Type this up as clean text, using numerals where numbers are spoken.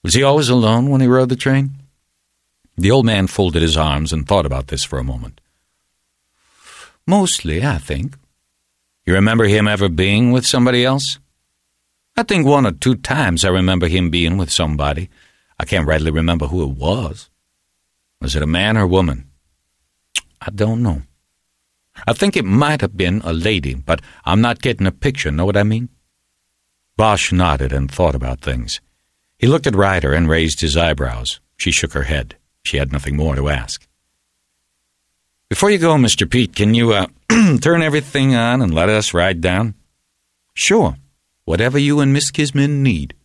Was he always alone when he rode the train? The old man folded his arms and thought about this for a moment. Mostly, I think. You remember him ever being with somebody else? I think 1 or 2 times I remember him being with somebody. I can't readily remember who it was. Was it a man or woman? I don't know. I think it might have been a lady, but I'm not getting a picture, know what I mean? Bosch nodded and thought about things. He looked at Ryder and raised his eyebrows. She shook her head. She had nothing more to ask. Before you go, Mr. Pete, can you turn everything on and let us ride down? Sure. Whatever you and Miss Kismin need.